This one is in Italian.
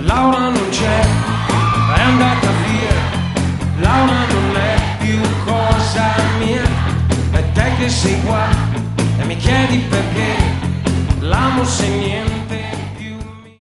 Laura non c'è, è andata via. Laura non è più cosa mia. E te che sei qua e mi chiedi perché l'amo se niente